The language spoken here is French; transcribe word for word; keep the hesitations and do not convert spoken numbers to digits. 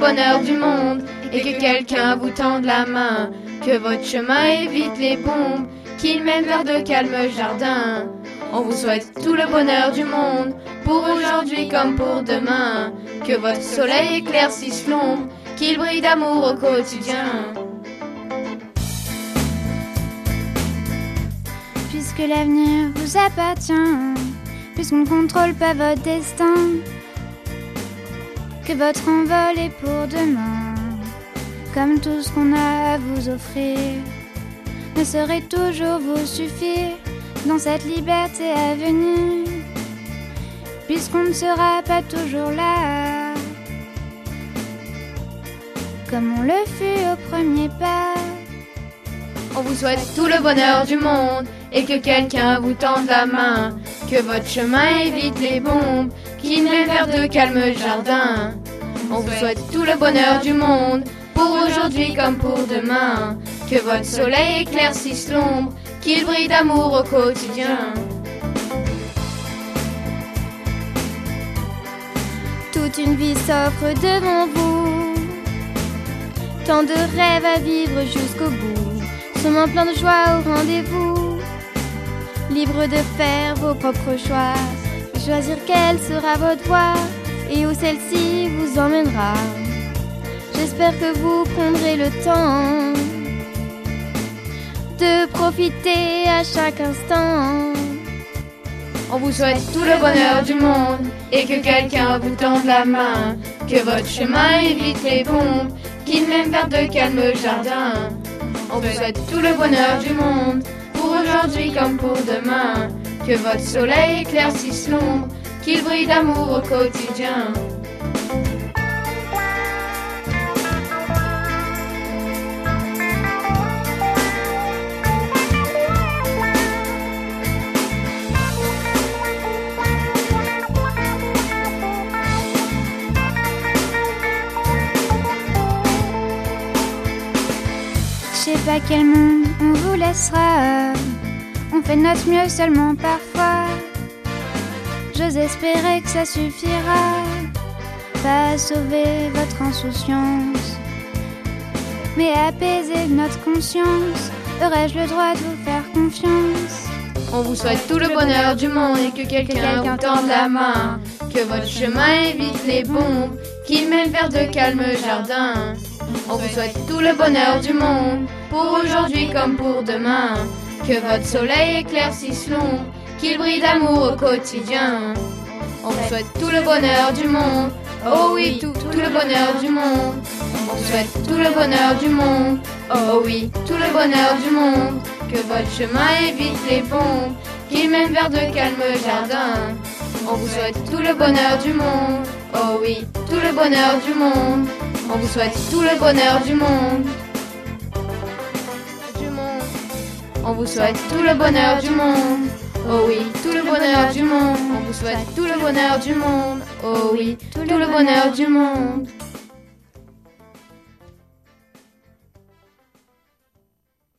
bonheur du monde et que quelqu'un vous tende la main, que votre chemin évite les bombes, qu'il mène vers de calmes jardins. On vous souhaite tout le bonheur du monde, pour aujourd'hui comme pour demain, que votre soleil éclaircisse l'ombre, qu'il brille d'amour au quotidien. Puisque l'avenir vous appartient, puisqu'on ne contrôle pas votre destin, que votre envol est pour demain, comme tout ce qu'on a à vous offrir ne saurait toujours vous suffire dans cette liberté à venir, puisqu'on ne sera pas toujours là comme on le fut au premier pas. On vous souhaite tout le bonheur du monde et que quelqu'un vous tende la main, que votre chemin évite les bombes, qu'il mène vers de calmes jardins. On vous souhaite tout le bonheur du monde, pour aujourd'hui comme pour demain, que votre soleil éclaircisse l'ombre, qu'il brille d'amour au quotidien. Toute une vie s'offre devant vous, tant de rêves à vivre jusqu'au bout, sommes plein de joie au rendez-vous, libre de faire vos propres choix, de choisir quelle sera votre voie et où celle-ci vous emmènera. J'espère que vous prendrez le temps de profiter à chaque instant. On vous souhaite tout le bonheur du monde et que quelqu'un vous tende la main, que votre chemin évite les bombes, qu'il mène vers de calmes jardins. On vous souhaite tout le bonheur du monde, pour aujourd'hui comme pour demain, que votre soleil éclaircisse l'ombre, qu'il brille d'amour au quotidien. Je sais pas quel monde on vous laissera, on fait de notre mieux seulement parfois. J'ose espérer que ça suffira, pas à sauver votre insouciance, mais à apaiser notre conscience. Aurais-je le droit de vous faire confiance? On vous souhaite tout le bonheur du monde et que quelqu'un vous tende la main, que votre chemin évite les bombes, qu'il mène vers de calmes jardins. On vous souhaite tout le bonheur du monde, pour aujourd'hui comme pour demain, que votre soleil éclaircisse l'ombre, qu'il brille d'amour au quotidien. On vous souhaite tout le bonheur du monde, oh oui, tout, tout le bonheur du monde. On vous souhaite tout le bonheur du monde, oh oui, tout le bonheur du monde, que votre chemin évite les bombes, qu'il mène vers de calmes jardins. On vous souhaite tout le bonheur du monde, oh oui, tout le bonheur du monde. On vous souhaite tout le bonheur du monde. Du monde. On vous souhaite tout le bonheur du monde. Oh oui, tout le bonheur du monde. On vous souhaite tout le bonheur du monde. Oh oui, tout le bonheur du monde.